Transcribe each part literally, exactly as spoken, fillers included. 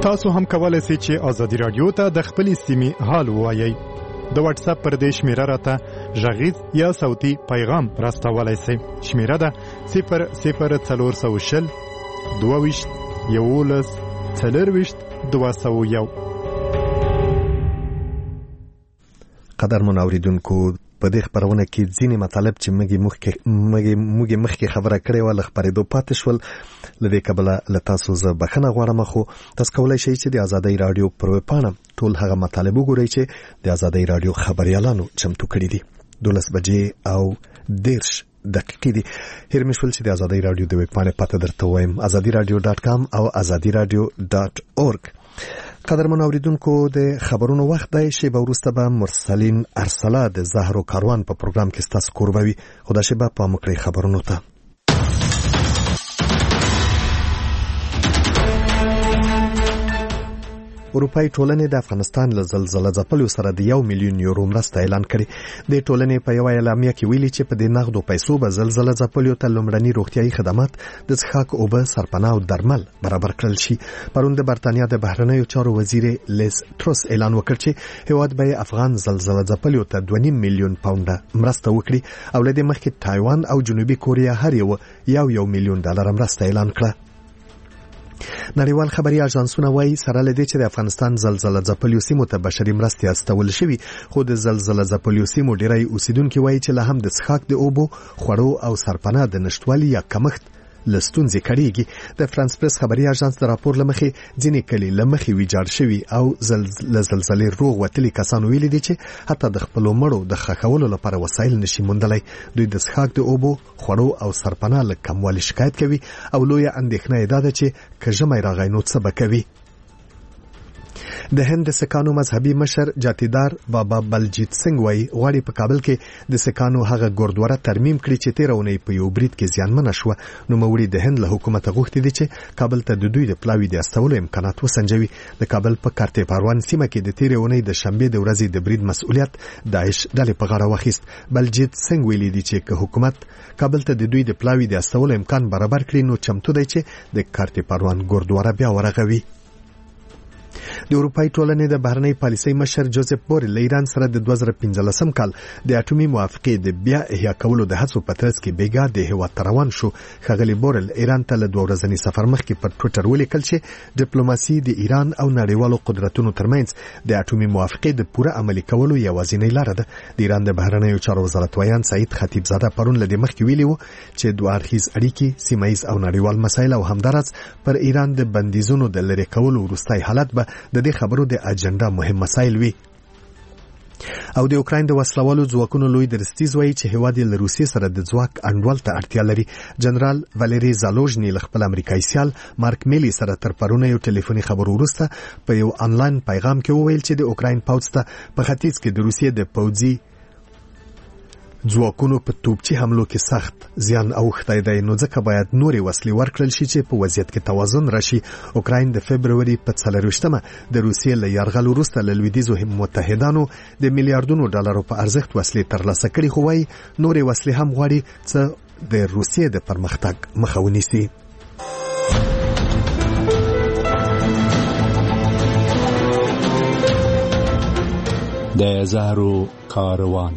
تاسو هم کولای شئ چې ازادي رادیو ته د خپل سیمې حال ووایئ. د واتس اپ پر دې شمیره راته غږیز یا صوتي پیغام راستولای شئ. شمیره ده صفر صفر څلور سوه شل دوه ویشت یولس څلور ویشت دوه سوه یو. قدرمن اوریدونکو، په دې خبرونه کې ځینې مطالب چې موږ مخکې موږ مخکې خبره کړې و له خبرېدو پاتې شول. له دې کبله له تاسو زه بخښنه غواړم، خو تاسو کولی شئ چې د ازادۍ راډیو پر ویبپاڼه ټول هغه مطالب وګورئ چې د ازادۍ راډیو خبریالانو چمتو کړي دي. دولس بجې او دېرش دقیقې دي. هیر مې شول چې د ازادۍ راډیو د ویبپاڼې پته درته ووایم، ازادي راډیو ډاټ کام او ازادي راډیو ډاټ اورګ. قدرمن اوریدونکو، د خبرونو وخت دی. شیبه وروسته به مرسلین ارسله د زهرو کاروان په پروګرام کې ستاسو کوربوي. خو دا شیبه پام وکړئ خبرونو ته. اروپای ټولنې د افغانستان له زلزلې ځپلو سره د یو میلیون یورو مرسته اعلان کړې. د ټولنې په یو اعلامیه کې ویلي چې په دې نغدو پیسو به زلزلې ځپلو ته لومړني روغتيایي خدمات، د څښاک اوبه، سرپناه او درمل برابر کړل شي. پرون د برتانیا د بهرنیو چارو وزیر لیز تروس اعلان وکړ چې هیواد به افغان زلزلې ځپلو ته دوه نیم میلیون پاونډه مرسته وکړي، او له دې مخکې تایوان او جنوبي کوریا هر یو یو یو میلیون ډالر مرسته اعلان کړه. نړیوال خبري اژانسونه وایي سره لدې چې د افغانستان زلزلې ځپلو سیمو ته بشري مرستې استول شوي، خو د زلزلې ځپلو سیمو ډیری اوسیدونکو وایي چې له هم د څښاک د اوبو، خوړو او سرپناه د نشټوالي یا کمښت لستونځي کړيږي. د فرانس پریس خبري اژانس د راپور لمخې ځینې کلی لمخې ویجاړ شوي او زلزلې روغ وتلي کسانو ویلي دي چې حتی د خپل مړو د خښولو لپاره وسایل نشي موندلای. دوی د څښاک د اوبو، خوړو او سرپناه له کموالي شکایت کوي او لویه اندېښنه یې ده چې که ژمی راغی نو څه به کوي. د هند سکانو مذهبي مشر جاتیدار بابا بلجیت سنگ وای غواړي په کابل کې د سکانو هغه ګوردواره ترمیم کړي چې تیر اونۍ په یو برید کې زیانمن شو. نو موري د هند له حکومت غوښتي دي چې کابل ته د دوی د پلاوی د استولو امکانات وسنجوي. د کابل په کارته پروان سیمه کې د تیر اونۍ د شنبه د ورځې د برید مسؤلیت داعش ډلې په غاړه واخیست. بلجیت سنگ ویلي دي چې که حکومت کابل ته د دوی د پلاوی د استولو امکان برابر کړي نو چمتو دی چې د کارته پروان ګوردواره بیا ورغوي. د اروپای ټولنې د بهرنۍ پالیسۍ مشر جوزف بورل له ایران سره د دوه زره پنځلسم کال د اټومي موافقې د بیا احیا کولو د هڅو په ترڅ کې بیګا د هیواد روان شو. ښاغلي بورل ایران ته له دوه ورځني سفر مخکې په ټویټر ولیکل چې ډیپلوماسي د ایران او نړیوالو قدرتونو ترمنځ د اټومي موافقې د پوره عملي کولو یوازینۍ لار ده. د ایران د بهرنیو چارو وزارت ویان سعید خطیبزاده پرون له مخکې ویلي وو چې دوه اړخیز اړیکې، سیمه ییز او نړیوال مسایل او همدارس پر ایران د بندیزونو د لری کولو وروستي حالت به د دې خبرو د اجنډا مهم مسایل وي. او د اوکراین د وسلوالو ځواکونو لوی درستیز وایي چې هیواد له روسیې سره د ځواک انډول ته اړتیا لري. جنرال والری زالوژنی له خپل امریکایي سیال مارک میلی سره تر پرونه یو ټلیفوني خبرو وروسته په یو انلاین پیغام کې وویل چې د اوکراین پوځ ته په ختیځ کې د روسیې د پوځي ځواکونو په توپچي حملو کې سخت زیان اوښتی دی، نو ځکه باید نورې وسلې ورکړل شي چې په وضعیت کې توازن راشي. اوکراین د فبروري په څلرویشتمه د روسیې له یرغل وروسته له لویدیځو متحدانو د میلیارډونو ډالرو په ارزښت وسلې ترلاسه کړي، خو وايي نورې وسلې هم غواړي چې د روسیې د پرمختګ مخه ونیسي. د زهرو کاروان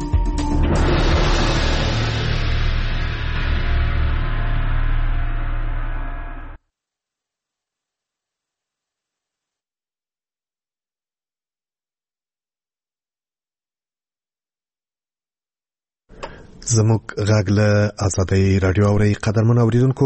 زموږ غږ له ازادۍ راډیو اوري. قدرمن اوریدونکو،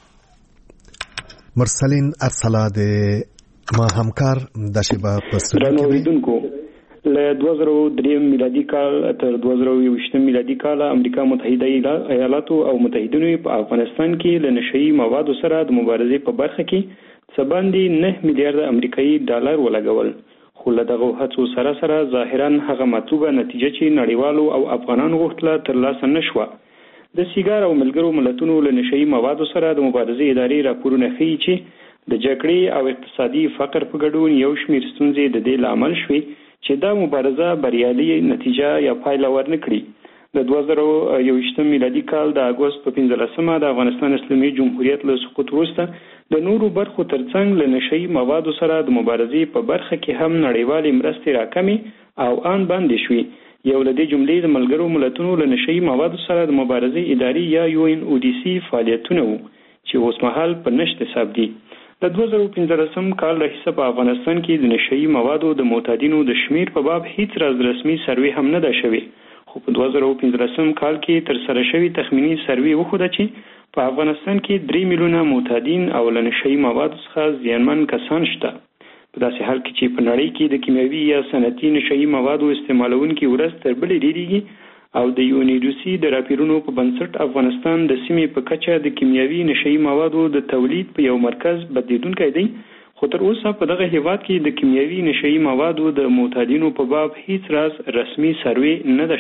مرسلین ارسله د ما همکار د شیبه په ستړي اوریدونکو له دوه زره درې میلادي کال تر دوه زره یوویشت میلادي کال امریکا متحده ایالاتو او متحدینو په افغانستان کې له نشئی موادو سره د مبارزې په برخه کې څه باندې نه میلیارډ امریکایي ډالر ولګول. خو له دغه هڅو سره سره ظاهرا هغه مطلوبه نتیجه چې نړیوالو او افغانانو غوښتله ترلاسه نشوه. د سیګار او ملګرو ملتونو له نشئی موادو سره د مبارزې ادارې راپورونه ښیي چې د جګړې او اقتصادي فقر په ګډون یو شمېر ستونزې د دې لامل شوې چې دا مبارزه بریالي نتیجه یا پایله ورنکړي. د دوه زره یوویشتم میلادي کال د اګوست په پنځلسمه د افغانستان اسلامي جمهوریت له سقوط وروسته د نورو برخو ترڅنګ له نشئی موادو سره د مبارزې په برخه کې هم نړیوالې مرستې راکمې او ان باندې شوې. یو له دې جملې د ملګرو ملتونو له نشئی موادو سره د مبارزې اداري یا یو ان او ډي سي فعالیتونه وو چې اوس مهال په نشت حساب دي. د دوه زره پنځلسم کال راهیسه په افغانستان کې د نشئی موادو د معتادینو د شمیر په باب هیڅ راز رسمي سروې هم نه ده شوې، خو په دوه زره پنځلسم کال کې تر سره شوی تخمینی سروې وښوده چې په افغانستان کې درې میلیونه معتادین او له نشئی موادو څخه زیانمن کسان شته. په داسې حال کې چې په نړۍ کې د کیمیاوي یا صنعتي نشئی موادو استعمالونکي ورځ تر بلې ډیریږي او د یو ان او ډي سي د راپورونو په بنسټ افغانستان د سیمې په کچه د کیمیاوي نشئی موادو د تولید په یو مرکز بدلیدونکی دی، خو تر اوسه په دغه هیواد کې د کیمیاوي نشئی موادو د معتادینو په باب هیڅ راز رسمي سروې نه ده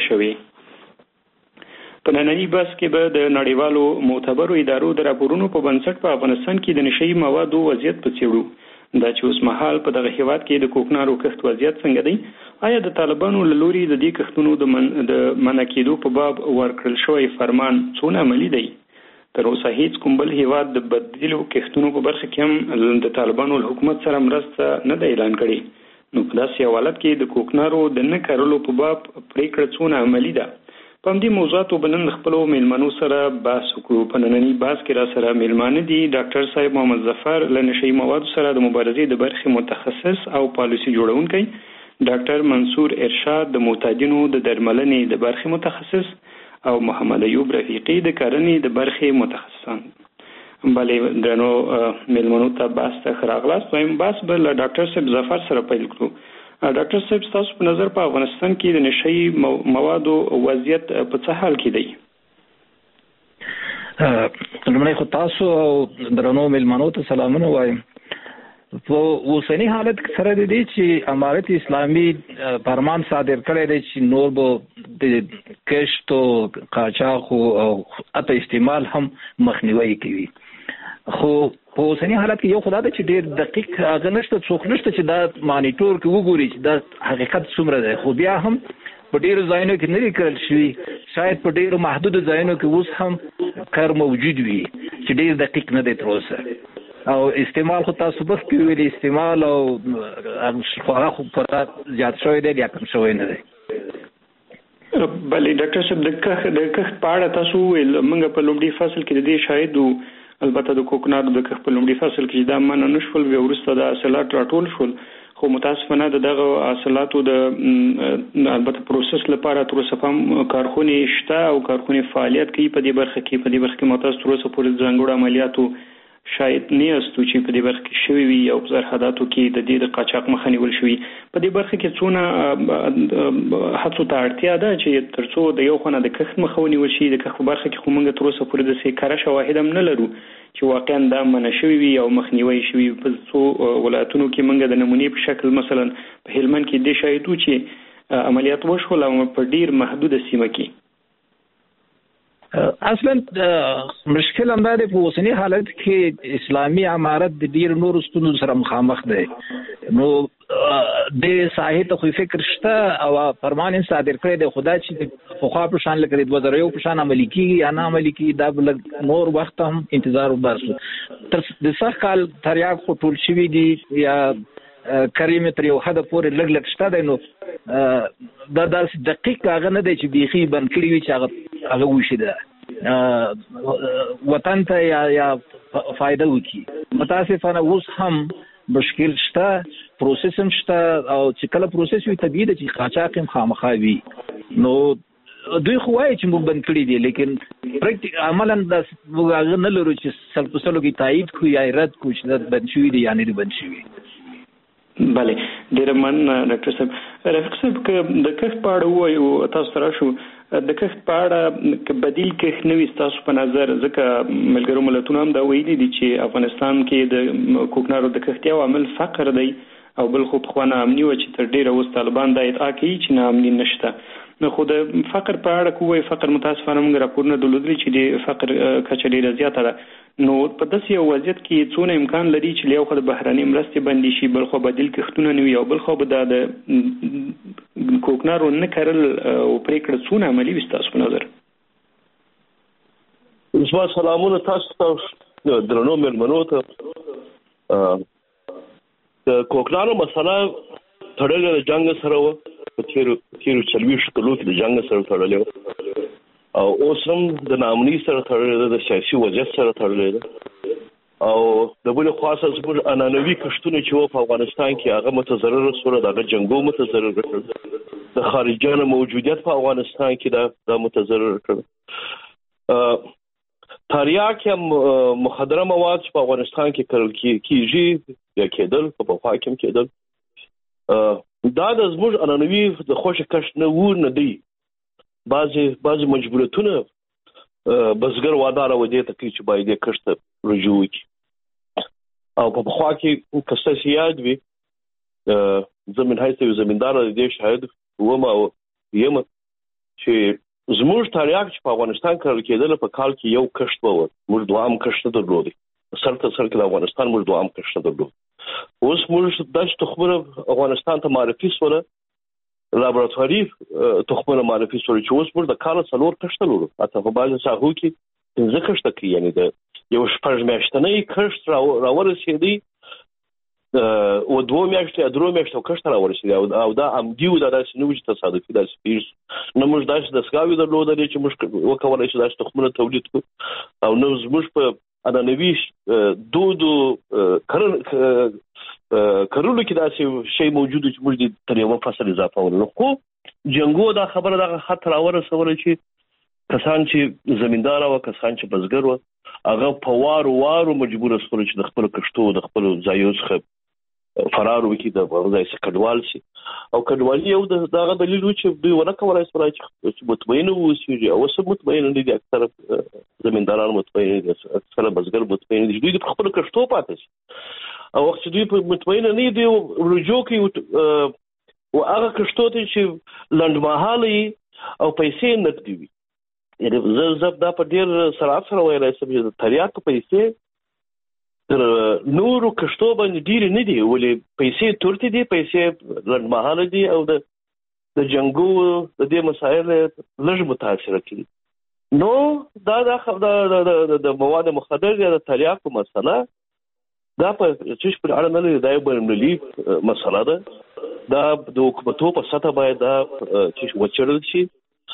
شوې. په نننی بحث کې به د نړیوالو معتبرو ادارو د راپورونو په بنسټ په افغانستان کې د نشئی موادو وضعیت په څېړو. دا چې اوس مهال په دغه هیواد کې د کوکنارو کښت وضعیت څنګه دی، آیا د طالبانو له لوري د دې کښتونو د من د منع کېدو په باب ورکړل شوی فرمان څونه عملي دی؟ تر اوسه هیڅ کوم بل هیواد د بدیلو کښتونو په برخه کې هم د طالبانو له حکومت سره مرسته نه دی اعلان کړی. نو په داسې حالت کې د کوکنارو د نه کارولو په باب پریکړه څونه عملي ده؟ په همدې موضوعاتو به نن خپلو میلمنو سره بحث وکړو. په ننني بحث کې را سره میلمانه دي ډاکټر صاحب محمد ظفر له نشئی موادو سره د مبارزې د برخې متخصص او پالیسي جوړونکی، ډاکټر منصور ارشاد د معتادینو د درملنې د برخې متخصص او محمد ایوب رفیقی د کرنې د برخې متخصصان. بلې درنو میلمنو ته بحث ته راغلاست. وایم بحث به له ډاکټر صاحب ظفر سره پیل کړو. ډاکټر صاحب ستاسو په نظر په افغانستان کې د نشئی موادو وضعیت په څه حال کې دی؟ لومړی خو تاسو او درنو میلمنو ته سلامونه وایم. په اوسني حالت سره د دې چې امارت اسلامي فرمان صادر کړی دی چې نور به د کښت او قاچاق او حتی استعمال هم مخنیوي کوي، خو په اوسني حالت کې یو خدای ته چې ډېر دقیق هغه نشته، څوک نشته چې دا مانیټور کې وګوري چې دا حقیقت څومره دی. خو بیا هم په ډېرو ځایونو کې نه دي کړل شوي، شاید په ډېرو محدودو ځایونو کې اوس هم کار موجود وي چې ډېر دقیق نه دی تر اوسه. او استعمال خو تاسو بس کې ویلي استعمال او هغه خو په زیات شوی دی یا کم شوی نه دی. بلې ډاکټر صاحب د کښت د کښت په اړه تاسو ویل موږ په لومړي فصل کې د دې شاهد وو، البته د کوکنارو د کښت په لومړي فصل کې دا منع نه شول، بیا وروسته د حاصلات راټول شول، خو متاسفانه د دغه حاصلاتو د البته پروسس لپاره تر اوسه هم کارخونې شته او کارخونې فعالیت کوي په دې برخه کې. په دې برخه کې متاسف تر اوسه پورې ځانګړو عملیاتو شاید نه استو چې په دې برخه کې شوي وي او په سرحداتو کې د دې د قاچاق مخه نیول شوي. په دې برخه کې څونه هڅو ته اړتیا ده چې تر څو د یو خونه د کښت مخه ونیول شي. د کښت په برخه کې خو موږ تر اوسه پورې داسې کره شواهد هم نه لرو چې واقعا دا منع شوي وي او مخنیوي شوي. په څو ولایتونو کې موږ د نمونې په شکل مثلا په هلمند کې دې شاهد وو چې عملیات وشول او په ډیر محدوده سیمه کې. اصلا مشکل هم دا دی په اوسني حالت کې اسلامي امارت د ډیر نورو ستونزو سره مخامخ دی. نو د ساحې ته خو فکر شته او فرمان صادر کړی دی، خدا چې پخوا په شان لکه د دوه زره یو په شان عملي کېږي یا نه عملي کېږي دا به نور وخت هم انتظار وباسو. تر د سږ کال تریاک خو ټول شوي دي یا کریم تر یو حده پورې لږ لږ شته دی. نو دا داسې دقیق هغه نه دی چې بیخي بند کړي وي چې هغه هغه وشي ده وطن ته یا یا فایده وکړي. متاسفانه اوس هم مشکل شته، پروسس هم شته او چې کله پروسس وي طبیعي ده چې قاچاق هم خامخا وي. نو دوی خو وایي چې موږ بند کړي دي، لیکن عملا دا موږ هغه نه لرو چې سل په سلو کې تایید کړو یا رد کړو چې دا بند شوي دي یا نه دي بند شوي. بله ډېره مننه ډاکټر صاحب. رفیق صاحب که د کښت په اړه ووایو تاسو ته راشو، د کښت په اړه که بدیل کښت نه وي ستاسو په نظر، ځکه ملګرو ملتونو هم دا ویلي دي چې افغانستان کې د کوکنارو د کښت یو عامل فقر دی او بل خو پخوا ناامني وه چې تر ډېره اوس طالبان دا ادعا کوي چې ناامني نشته. نو خو د فقر په اړه که ووایي فقر متاسفانه موږ راپورونه درلودلي چې د فقر کچه ډېره زیاته ده. نو په داسې یو وضعیت کې څونه امکان لري چې له یو خوا د بهرنۍ مرستې بندې شي، بل خوا بدیل کښتونه نه وي او بل خوا به دا د کوکنارو نه کړل او پریکړه څونه عملی وستا په نظر؟ زما سلامونه تاسو ته درنو مېلمنو ته. د کوکنارو مسله تړلې د جنګ سره و، په تیرو تیرو څلوېښتو کلو کې د جنګ سره تړلې و، او اوس هم د ناامنۍ سره تړلې ده، د سیاسي وضعیت سره تړلې ده. او د بلې خوا سره زموږ عنعنوي کښتونه چې وو په افغانستان کې هغه متضرره شول، د هغه جنګو متضرره کړل، د خارجیانو موجودیت په افغانستان کې دا دا متضرره کړل. تریاک یا مخدره مواد چې په افغانستان کې کرل کېږي یا کېدل، په پخوا کې هم کېدل، دا د زموږ عنعنوي د خوښه کښت نه و نه دی. بعضې بعضې مجبوریتونه بزګر واداره و دې ته کوي چې باید دې کښت ته رجوع وکړي. او په پخوا کې که ستاسې یاد وي، زه من حیث یو زمیندار د دې شاهد وم او یم چې زموږ تریاک چې په افغانستان کرل کېدل په کال کې یو کښت به و، موږ دوام کښت نه درلودی، سر ته سر کې د افغانستان موږ دوام کښت نه درلود. اوس موږ داسې تخمونه افغانستان ته معرفي شوله، لابراتواري تخمونه معرفي شوله چې اوس موږ د کاله څلور کښته لرو، حتی په بعضې ساحو کې پنځه کښته کوي، یعنې د یو شپږ میاشتنی کښت راورسېدی، و دوه میاشتې یا درو میاشتو کښت راورسېدی، او دا عمدي و، دا داسې نه و چې تصادفي داسې پېښ شو. نه موږ داسې دستګاوې درلودلې چې موږ وکولی شو داسې تخمونه تولید کړو، او نه زموږ په عنعنوي دودو کرلو کې داسې شی موجود چې موږ دې تر یوه فصل اضافه ولرو. خو جنګو دا خبره دغه خط راورسوله چې کسان چې زمیندار وو، کسان چې بزګر وو، هغه په وارو وارو مجبوره شول چې د خپلو کښتو د خپلو ځایو څخه فرار وکړي، د ځای څخه کډوال شي. او کډوالي یو د هغه دلیل و چې دوی ونه کولی شول چې مطمئنه واوسېږي، او اوس هم مطمئنه نه دي، اکثره زمینداران مطمئنه دي، اکثره بزګر مطمئنه دي چې دوی د خپلو کښتو پاتې شي. او وخت چې دوی په مطمئنه نه دي رجوع کوي او هغه کښتو ته چې لنډمهاله او پیسې نقدي وي. یعنې زه زه دا په ډېر سرعت سره ویلی شم چې د تریاکو پیسې تر نورو کښتو باندې ډېرې نه دي، ولې پیسې تورتې دي، پیسې لنډمهاله دي، او د د جنګو د دې مسایل لږ متاثره کړي. نو دا د د مواد مخدر یا د تریاکو مسله دا په چش پر اړه نه لري، دا یو بینالمللي مسله ده. دا د حکومتو په سطح باید دا چې وڅېړل شي.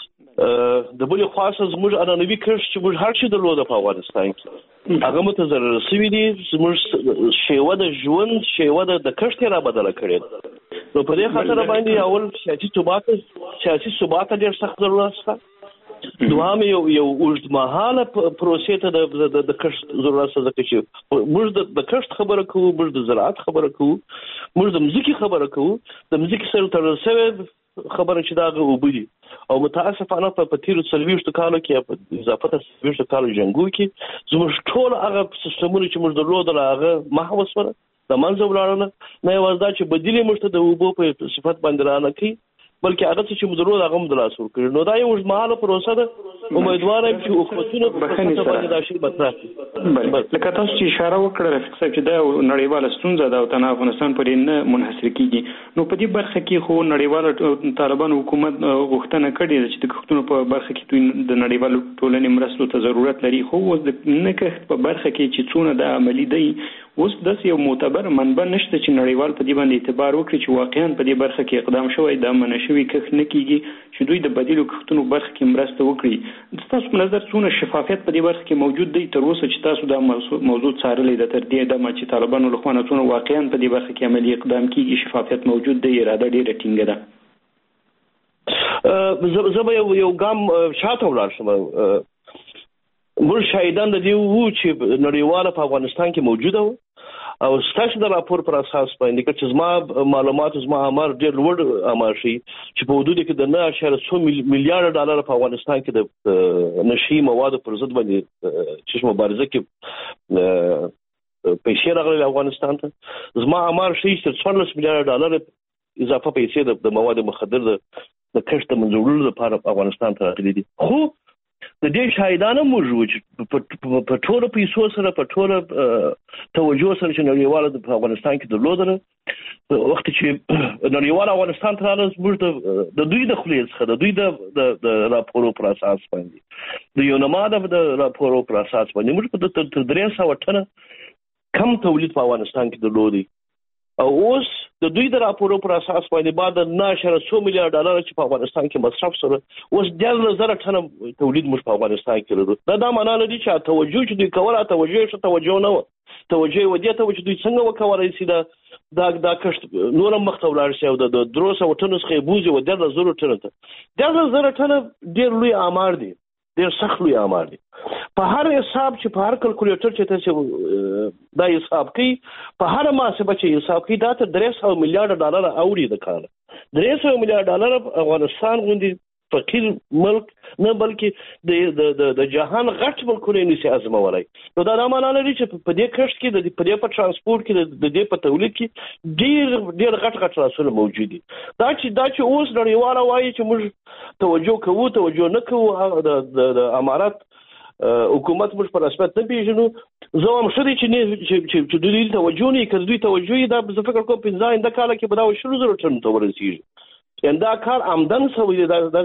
د بلې خوا څخه زموږ عنعنوي کښت چې موږ هر شي درلوده په افغانستان کې، هغه متضرر شوي دي. زموږ شیوه د ژوند، شیوه د کښت یې را بدله کړې ده. نو په دې خاطر باندې اول سیاسي ثبات سیاسي ثبات ډېر سخت ضرورت شته. دوهم یو یو اوږدمهاله پروسې ته د کښت ضرورت شته، ځکه چې موږ د کښت خبره کوو، موږ د زراعت خبره کوو، موږ د مځکې خبره کوو، د مځکې سره تړل شوې خبره چې دا هغه اوبه دي. او متاسفانه په تیرو څلوېښتو کالو کې په اضافه ته څلوېښتو کالو جنګو کې زموږ ټول هغه سیستمونه چې موږ درلودل هغه محو شول، د منځه ولاړل. نه یوازې دا چې بدیل یې موږ ته د اوبو په صفت باندې رانه کوي، بلکې هغه څه چې موږ درلود هغه هم د لاس ورکړي. نو دا یو اوږدمهاله پروسه ده. امیدواره یم چې حکومتونه په باندې دا شی مطرح کړي. لکه تاسو چې اشاره وکړه رفیق صاحب چې دا نړیواله ستونزه ده او تنها افغانستان پورې نه منحصر کیږي، نو په دې برخه کې خو نړیواله طالبان حکومت غوښتنه کړې ده چې د کښتونو په برخه کې دوی د نړیوالو ټولنې مرستو ته ضرورت لري. خو اوس د نه کښت په برخه کې چې څونه د عملي دی، اوس داسې یو معتبر منبع نشته چې نړیوال په دې باندې اعتبار وکړي چې واقعا په دې برخه کې اقدام شوی، دا منع شوی کښت نه کیږي چې دوی د بدیلو کښتونو برخه کې مرسته وکړي. تاسو په نظر څونه شفافیت په دې برخه کې موجود دی تر اوسه چې تاسو دا موضوع څارلی ده تر دې دمه چې طالبانو له خوا نه څونه واقعا په دې برخه کې عملي اقدام کیږي، شفافیت موجود دی، اراده ډېره ټینګه ده؟ زه به یو یو ګام شاته ولاړ شم. موږ شاهدان د دې وو چې نړیواله په افغانستان کې موجوده وه، او ستاسو د راپور پر اساس باندې چې زما معلومات زما امر ډېر لوړ امر شي چې په حدود کې د نه اعشاریه څو میلیارډ ډالر په افغانستان کې د نشي موادو پر ضد باندې چې مبارزه کې پیسې راغلي افغانستان ته. زما امر شي چې څوارلس میلیارډ ډالر اضافه پیسې د مواد مخدر د کښت د منځوړلو لپاره افغانستان ته راغلي دي. خو د دې شاهدانه موږ چې په ټولو پیسو سره په ټولو توجه سره چې نړیواله په افغانستان کې درلودله، وخت چې نړیوال افغانستان ته راغله موږ د دوی د خلیز څخه د دوی د د راپورو پر اساس باندې د یونما د راپورو پر اساس باندې موږ په تر درې سوه ټنه کم تولید په افغانستان کې درلودي او اوس د دوی د راپورو پر اساس باندې بعد نه اشاریه څو میلیارډ ډالر چې په افغانستان کې مصرف سره اوس ډېر زره ټنه تولید موږ په افغانستان کې لرو. دا دا معنی لري چې توجه چې دوی کوله توجه شته توجه نه و توجه ودی ته چې دوی څنګه وکولای شي دا دا دا کښت نور مخ ته ولاړ شي او د دروسه وټنو څخه بوزي و د زرو ټنه ته د زرو ټنه ډېر لوی آمار دي ډېر سخت لوی آمار دي. په هر حساب چې په هر کلکولیټر چې تاسو دا حساب کوي په هر محاسبه چې حساب کوي دا ته درې سوه میلیارډ ډالر اوري د کال درې سوه میلیارډ ډالر افغانستان غوندي فقیر ملک نه بلکې د د د جهان غټ ملکونه نشي ازمولای. نو دا معنی لري چې په دې کښت کې د په دې په ترانسپورت کې د دې په تولید کې ډیر ډیر غټ غټ راسونه موجود دي. دا چې دا چې اوس نړیواله وایي چې موږ توجه کوو توجه نه کوو د د امارات حکومت موږ په رسمیت نه پیژنو زه هم ښه دی چې چې دوی توجه نه کوي دوی توجه دا زه فکر کوم پنځه آینده کاله کې به دا شروع زرو ټن ته ورسیږي. دا کار آمدن سوی دا د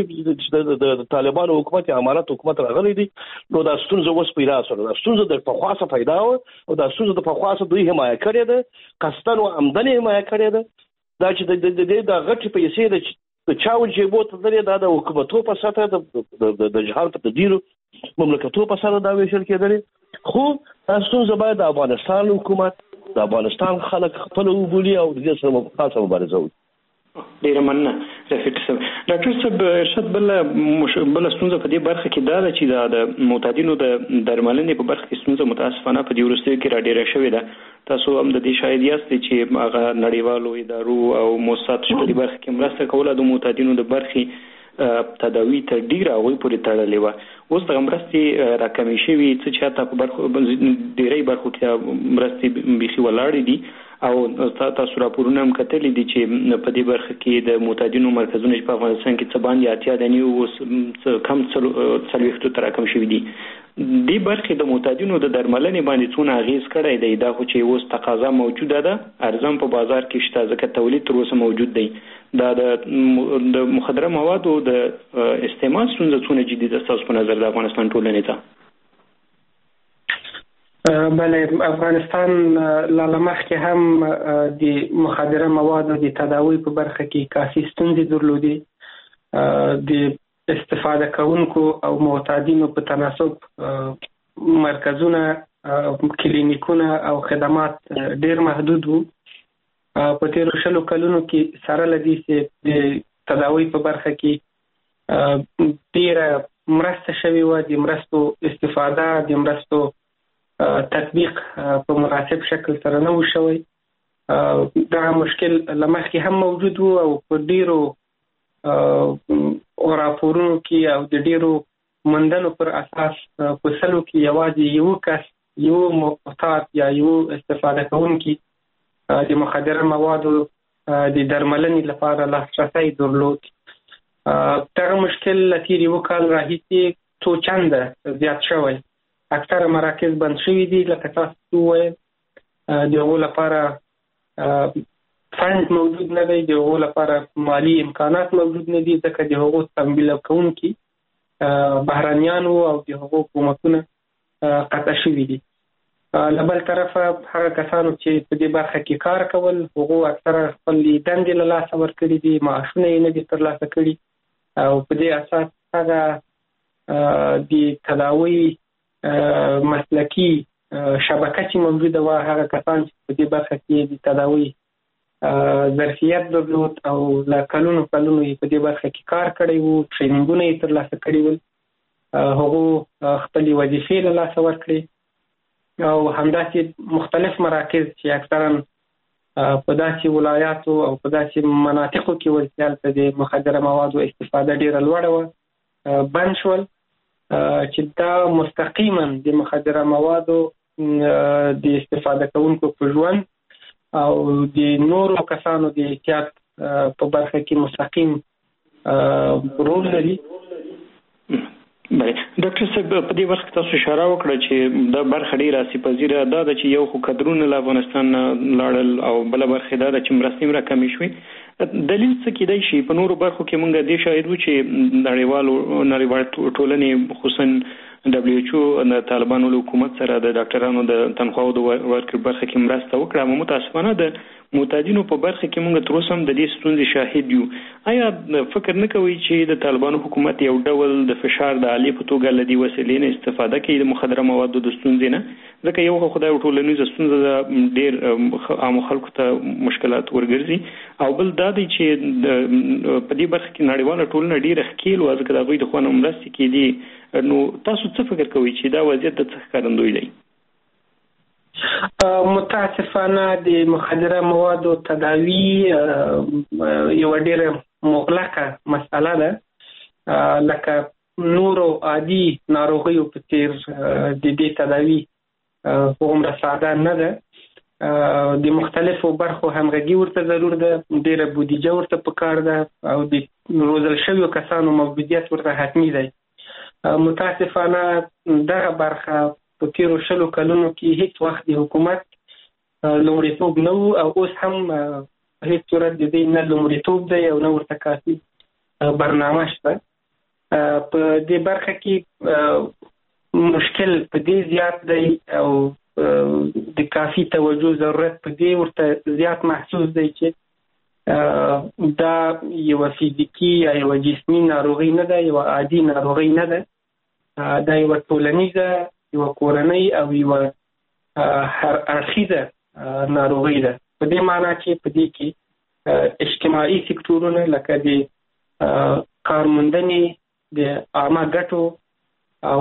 چې د طالبانو حکومت امارات حکومت راغلی دی نو دا ستونزه اوس پیدا شوه. دا ستونزه د پخواسه پیدا و او دا ستونزه د پخواسه دوی حمایت کړې ده قصدن او آمدن حمایت کړې ده دا چې د د د غټ پیسې د چاو جیبو ته لري دا د حکومتو په ساته د د جهان په ډیرو مملکتو په ساته دا ویشل کېدل خو دا ستونزه باید د افغانستان حکومت د افغانستان خلک خپل وبولي او د دې سره خاصه مبارزه وکړي. ډیره مننه رفیق صاحب. ډاکټر صاحب ارشاد بل بل ستونزه په دې برخه کې دا ده چې دا د معتادینو د درملنې په برخه کې ستونزه متاسفانه په دې وروستیو کې را ډیره شوې ده. تاسو هم د دې شاهد یاست چې هغه نړیوالو ادارو او مؤسسات په دې برخه کې مرسته کوله د معتادینو د برخې تداوی تر ډیره هغوی پورې تړلې وه. اوس دغه مرستې راکمې شوي څه چې حتی په برخو ډیری برخو کې مرستې بیخي ولاړې دي او تاسو راپورونه هم کتلي دي چې په دې برخه کې د معتادینو مرکزونه چې په افغانستان کې څه باندې اتیا دنې اوس کم څلوېښتو ته راکم شوي دي. دې برخې د معتادینو د درملنې باندې څونه اغېز کړی دی دا خو چې اوس تقاضا موجوده ده ارزان په بازار کې شته ځکه تولید تر اوسه موجود دی. دا د مخدره موادو د استعمال ستونزه څونه جدي ده ستاسو په نظر د افغانستان ټولنې ته؟ بله افغانستان لا مخکې هم د مخدره موادو د تداوی په برخه کې کافي ستونزې درلودې. د استفاده کوونکو او معتادینو په تناسب مرکزونه کلینیکونه او خدمات ډیر محدود وو. په تیرو شلو کلونو کې سره لدی چې د تداوی په برخه کې ډیره مرسته شوې وه. د مرستو استفاده د مرستو تطبیق په مناسب شکل سره نه و شوی. دا مشکل لمخکې هم موجود و او په ډیرو راپورونو کې او د ډیرو مندنو پر اساس په سلو کې یوازې یو کس یو معتاد یا یو استفاده کوونکی د مخدره موادو د درملنې لپاره لاسرسی درلود. دغه مشکل له تیر یو کال راهیسې څو چنده زیات شوی. اکثره مراکز بند شوي دي لکه تاسو وویل. د هغو لپاره فند موجود نه دی، د هغو لپاره مالی امکانات موجود نه دي ځکه د هغو تمویل کوونکي بهرنیان او د هغو حکومتونه قطع شوي دي. له بل طرفه هغه کسانو چې په دې برخه کې کار کول هغو اکثره خپل دندې له لاسه ورکړي دي، معاشونه یې نه دي ترلاسه کړي او په دې اساس هغه د تداوی مسلکی شبکه چې موجوده وه هغه کسان چې په دې برخه کې د تداوی ظرفیت درلود او له کلونو کلونو یې په دې برخه کې کار کړی وو، ټرینینګونه یې ترلاسه کړي ول، هغو خپلې وظیفې له لاسه ورکړي او همداسې مختلف مراکز چې اکثرا په داسې ولایاتو او په داسې مناطقو کې ول چې هلته د مخدره موادو استفاده ډېره لوړه وه بند شول چې دا مستقیما د مخدره موادو د استفاده کوونکو په ژوند او د نورو کسانو د احتیاط په برخه کې مستقیم رول لري. بله ډاکټر صاحب په دې وخت تاسو اشاره وکړه چې د برخه ډیره سپازیره دا د چې یو خو کډرونه له افغانستان لاړل او بل برخه دا د چې مرستې را کمی شوې دلیل څه کېدای شي په نورو برخو کې مونږ د شاهد وو چې نړیوالو نړیوال ټولنې خصوصا دبليو ایچ او د طالبانو له حکومت سره د ډاکټرانو د تنخواو د ورکړې برخه کې مرسته وکړه متاسفانه د معتادینو په برخه کې مونږ تر اوسه هم د دې ستونزې شاهد یو آیا فکر نه کوي چې د طالبانو حکومت یو ډول د فشار د عالی په توګه لدی وسیلې نه استفاده کوي د مخدره موادو د ستونزې نه ځکه یو خدای ټولنیز ستونزه ډېر عام خلکو ته مشکلات ورګرځي او بل دا دی چې په دې برخه کې نړیواله ټولنه ډېر ښکیل او ځکه د غوي د خوانو مرستې کې دي نو تاسو څه فکر کوئ چې دا وضعیت د څه ښکارندوی دی؟ متاسفانه د مخدره موادو تداوی یو ډېر مغلقه مسأله ده لکه نورو عادي ناروغیو په څیر د دې تداوی هغومره ساده نه ده د مختلفو برخو همغږي ورته ضرور ده ډېره بودیجه ورته پکار ده او د روزل شویو کسانو موجودیت ورته حتمي دی متاسفانه دغه برخه په تیرو شلو کلونو کې هیڅ وخت د حکومت لومړیتوب نه و او اوس هم هیڅ صورت د دې نه لومړیتوب دی او نه ورته کافي برنامه شته په دې برخه کې مشکل په دې زیات دی او د کافي توجه ضرورت په دې ورته زیات محسوس دی چې دا یو فزیکی یا یو جسمي ناروغي نه ده یو عادي ناروغي نه ده دا یو ټولنیزه یو کورنۍ او یو هر اړخیزه ناروغي ده په دې معنی چې په دې کې اجتماعي سکتورونه لکه د کارموندنې د عامه ګټو او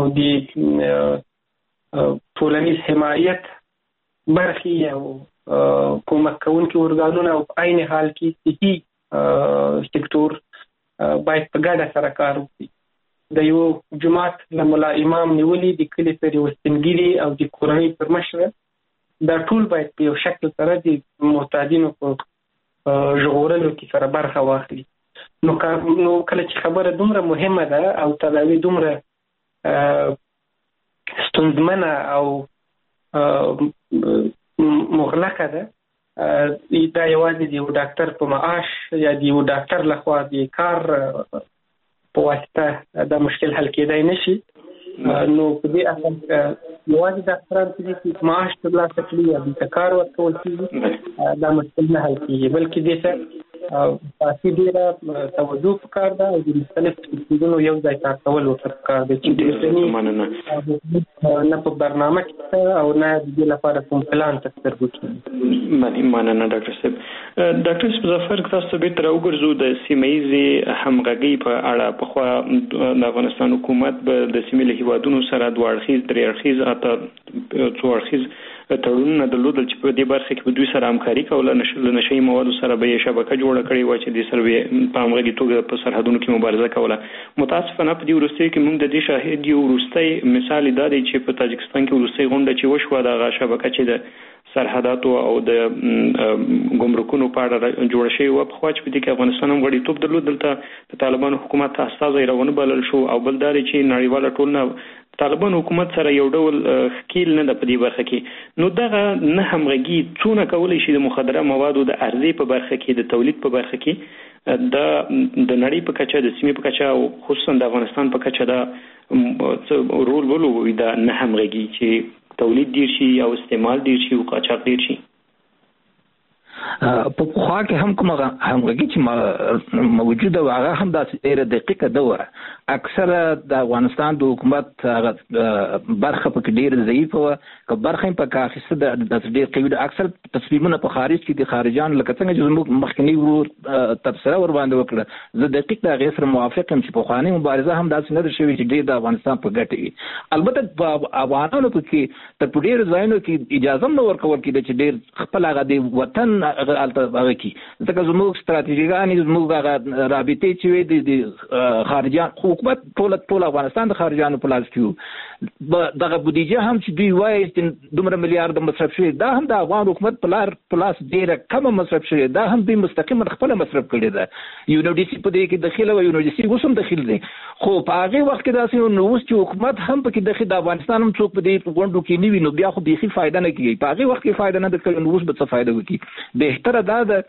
د ټولنیز حمایت برخې او کومک کوونکي ارګانونه او په عین حال کې صحي سکتور باید په ګډه سره کار وکړي د یو جماعت له ملا امام نیولي د کلي پر یو سپینګیري او د کورنۍ پر مشره دا ټول باید په یو شکل سره د معتادینو په ژغورلو کې سره برخه واخلي نو نو کله چې خبره دومره مهمه ده او تداوی دومره ستونزمنه او مغلقه ده دا یوازې د یو ډاکټر په معاش یا د یو ډاکټر لخوا د کار په واسطه دا مشکل حل کېدای نشي نو په دې اړه یوازې ډاکټران چې معاش ترلاسه کړي یا د کار ورکول کېږي دا مشکل نه حل کېږي بلکې دې ته کافي ډېره توجه پکار ده او د مختلفو څیزونو یو ځای کار کول ورته پکار دی چې نه په برنامه کې او نه د دې لپاره کوم پلان ته سترګو کېږي. مننه ډاکټر صاحب. ډاکټر صاحب ظفر تاسو به تر وګرځو د سیمایي همغږي په اړه په خو د افغانستان حکومت به د سیمې له هیوادونو سره دوه اړخیز درې اړخیز اته څو اړخیز تړونونه درلودل چې په دې برخه کې به دوی سره همکاري کوله له نشي موادو سره به یې شبکه جوړه کړې و چې د سروې په همغږي توګه په سرحدونو کې مبارزه کوله. متاسفانه په دې وروستي کې موږ د دې شاهد یو وروستي مثال دا دی چې په تاجکستان کې وروستي غونډه چې وشوه د شبکه چې د سرحداتو او د ګمرکونو په اړه جوړ شوی و په خوا چې په دې کې افغانستان هم غړیتوب درلود دلته د طالبانو حکومت استازي راغونه بلل شو او بل دا چې نړیواله ټولنه طالبان حکومت سره یو ډول خکیل نه د په دې برخه کې نو دغه نه همغږي څونه کولای شي د مخدره موادو د عرضې په برخه کې د تولید په برخه کې د د نړۍ په کچه د سیمې په کچه او خصوصا د افغانستان په کچه دا رول ولوي د نه همغږي چې تولید ډیر شي او استعمال ډیر شي او قاچاق ډیر شي. په خوا کې هم کوم همغږي چې موجوده و هغه هم د ډیره دقیقه ده اکثره د افغانستان د حکومت برخه په کې ډیره ضعیفه و که برخه په کافي د ډیر قوي اکثر تصمیمونه په خارج کې د خارجان لکه څنګه چې زموږ مخکنی ورو تبصره ور باندې وکړه زه دقیق د غیر سره موافق یم چې په خواني مبارزه هم داسې نه ده شوې چې ډیر د افغانستان په ګټه وي. البته په افغانانو په کې تر ډیر ځایونو کې اجازه نه ورکول کېده چې ډیر خپل هغه د وطن هغه الته هغه کی ځکه زموږ ستراتیژیګان زموږ هغه رابطې چې وي د خارجيان حکومت ټول ټول افغانستان د خارجيانو په لاس کې دغه بودیجه هم چې دوی وایي چې دومره میلیارډ مصرف شوی دا هم د افغان حکومت په لار په لاس ډیره کم مصرف شوی دا هم دوی مستقیما خپل مصرف کړی ده یو نو ډي سي په دې کې داخله و یو نو ډي سي اوس هم داخل دي خو په هغه وخت کې داسې نو اوس چې حکومت هم په کې داخل د افغانستان هم څوک په دې غونډو کې نیوي نو بیا خو بيخي فائدہ نه کوي په هغه وخت کې فائدہ نه درکړي نو اوس به څه فائدہ وکړي بهتره دا ده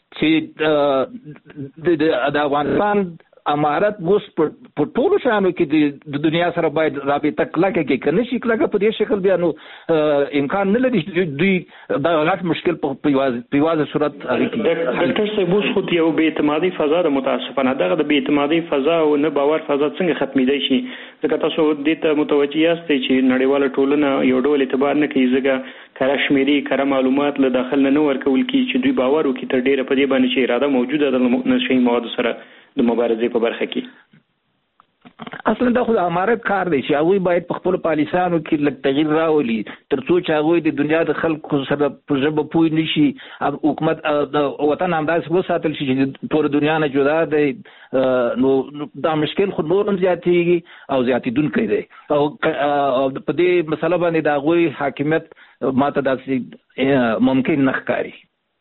چې د افغانستان امارت اوس په ټولو شانو کې د دنیا سره باید رابطه کلکه کې کنه شي کلکه په دې شکل بیا نو امکان نه لري دوی دا غټ مشکل په پیوازه صورت هغه کې ډاکټر صاحب اوس خو یو بې اعتمادي فضا د متاسفانه دغه د بې اعتمادي فضا او نه باور فضا څنګه ختمېدای شي ځکه تاسو دې ته متوجه یاست چې نړیواله ټولنه یو ډول اعتبار نه کوي ځکه کره شمیري کره معلومات له داخل نه ورکول کی چې دوی باور وکړي تر ډیره په دې باندې چې اراده موجوده ده د نشي مواد سره د مبارزې په برخه کې اصلا دا خو د امارت کار دی چې هغوی باید په خپل پالیسانو کې لږ تغییر راولي ترڅو چې هغوی د دنیا د خلکو سره په ژبه پوه نشي حکومت د وطن همداسې وساتل شي چې ټول دنیا نه جدا دی نو دا مشکل خو نور هم زیاتېږي او زیاتېدونکی دی او په دې مسله باندې د هغوی حاکمیت ماته داسې ممکن نه ښکاري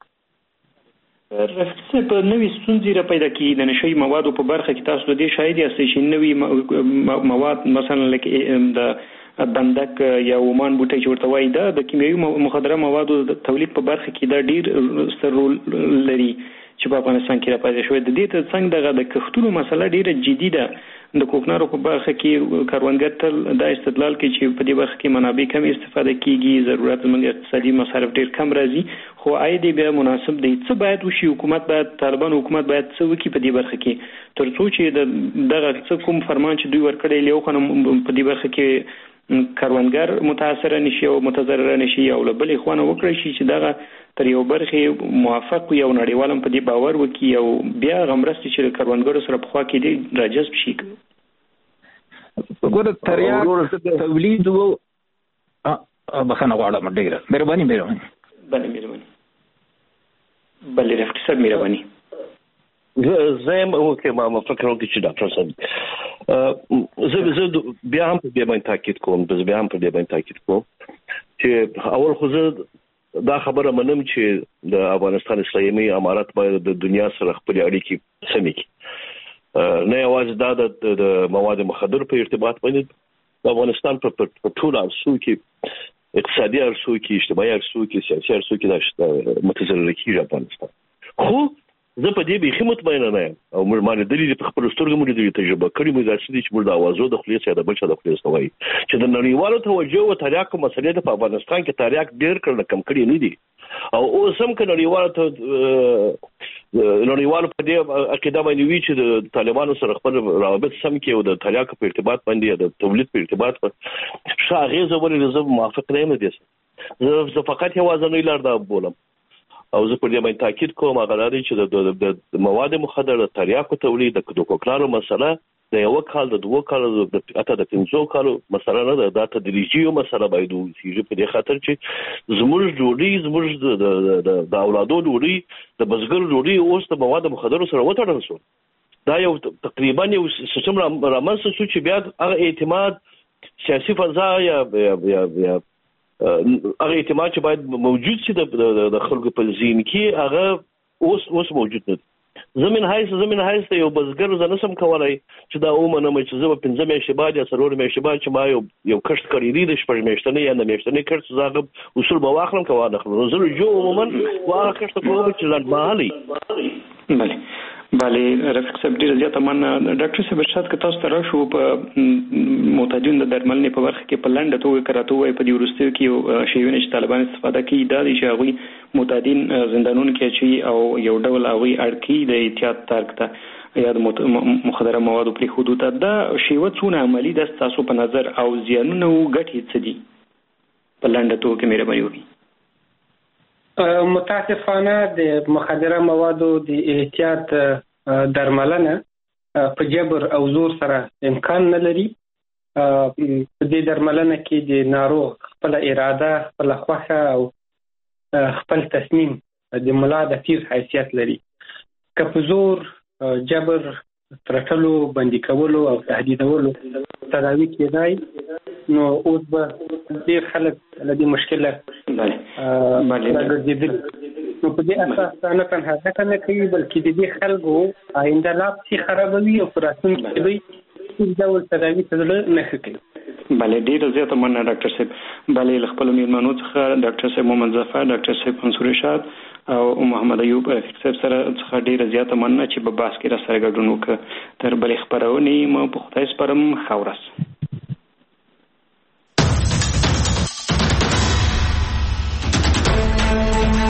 رفیق صاحب نوې ستونزې را پیدا کیږي د نشي موادو په برخه کې تاسو د دې شاهد یاستئ چې نوې مواد مثلا لکه د بندک یا ومان بوټي چې ورته وایي دا د کیمیاوي مخدره موادو د تولید په برخه کې دا ډیر ستر رول لري چې په افغانستان کې را پیدا شوی د دې ته څنګه دغه د کښتونو مسله ډیره جدي ده د کوکنارو په برخه کې کاروانګر تل دا استدلال کوي چې په دې برخه کې منابع کم استفاده کیږي ضرورت زموږ اقتصادي مصارف ډیر کم راځي خو عاید بیا مناسب دی څه باید وشي حکومت باید طالبان حکومت باید څه وکړي په دې برخه کې ترڅو چې دغه څه کوم فرمان چې دوی ورکړی لیو خو په دې برخه کې کاروانګر متاثر نشي او متضرر نشي او له بلې خوانه وکړي شي چې دغه تر یو برخه موافق یو نړیوالم په دې باور وکړي او بیا غمرستي چې کاروانګرو سره په خوا کې دی راجذب شي وګوره تریاک تولید وو بخنه غواړم ډیره مهرباني مهرباني بله مهرباني بله رفیق صاحب مهرباني زم او کې ما فکر وکړ چې ډاکټر صاحب زه زه بیا هم په دې باندې تاکید کوم بس بیا هم په دې باندې تاکید کوم چې اول خو زه دا خبره منم چې د افغانستان اسلامي امارت باید د دنیا سره خپل اړیکې سمې کړي نه یوازې دا د مواد مخدر په ارتباط باندې د افغانستان په ټول ارسو کې اقتصادي ارسو کې اجتماعي ارسو کې سیاسي ارسو کې د متضرر کیږي افغانستان خو زه په دې به خدمت باندې نه یم او مې دلیل په خپل سترګو مې د تجربه کړې مې ځکه چې موږ د اوازو د خلیص یا د بل څه د خلیص وایي چې د نړیوالو توجه او تریاک مسلې د افغانستان کې تریاک ډېر کړل کم کړی نه دي او اوس هم کې نړیوالو ته نړیوالو په دې عقیده باندې وی چې د طالبانو سره خپل روابط سم کې او د تریاک په ارتباط باندې د تولید په ارتباط په شاغه زولې زه موافق نه یم دي زه فقط یو ځنې لار دا بولم او زه په دې باندې تاکید کوم هغه لري چې د مواد مخدر تریاکو تولید د کوکلارو مسله د یو کال د دوه کال د اته د پنځو کالو مسله نه ده دا تدریجي مسله باید وي په دې خاطر چې زموږ ډوډۍ زموږ د اولادو ډوډۍ د بزګر ډوډۍ اوس د مواد مخدر سره وتړل شو دا یو تقریبا یو سیستم رامنځته شو چې بیا هغه اعتماد سیاسي فضا یا یا هغه اعتماد چې باید موجود شي د خلکو په ذهن کې هغه اوس اوس موجود نه زمين هاي زمين هاي یو بزګر زنه سم کولای چې دا اومنه مې چې زه په پنځه مې شباد یا سرور مې شباد چې ما یو یو کښت کړی دی د شپږ میاشتنې یا نه میاشتنې کښت زاغب اصول به واخلم کوه نه خلنو زه جو عموما واغه کښت کوم چې لاند مالي بله بله رفیق صاحب ډیر زیاته مننه ډاکټر صاحب ارشاد که تاسو ته راشو په معتادین د درملنې په برخه کې په لنډه توګه کراته وای په دې وروستیو کې یو شیونه چې طالبان استفاده کوي دا دي چې هغوی معتادین زندانونو کې اچوي او یو ډول هغوی اړ کوي د احتیاط ترک ته یا د مخدره موادو پرې حدود ته دا شیوه څونه عملي ده ستاسو په نظر او زیانونه او ګټې څه دي په لنډه توګه کې مهرباني وکړئ متاسفانه د مخدره موادو د احتیاط درملنه په جبر او زور سره امکان نه لري په دې درملنه کې د ناروغ خپل اراده خپل خوښه او خپل تصمیم د ملا د تیر حیثیت لري. که په زور، جبر، ترټلو، بندي کولو او تهدیدولو تداوی کېدای نو اوس به ډېر خلک له دې مشکله راګرځېدلي. نو په دې اساس نه تنها ګټه نه کوي بلکې د دې خلکو آینده لا پسې خرابوي او په راتلونکي کې دوی هیڅ ډول تداوي ته زړه نه ښه کوي. بله ډیره زیاته مننه ډاکټر صاحب. بله له خپلو میلمنو څخه ډاکټر صاحب محمد ظفر، ډاکټر صاحب منصور رشاد او محمد ایوب رفیق صاحب سره څخه ډیره زیاته مننه چې په بحث کې را سره ګډون وکړه. تر بلې خپرونې مو په خدای سپارم. ښه ورځ.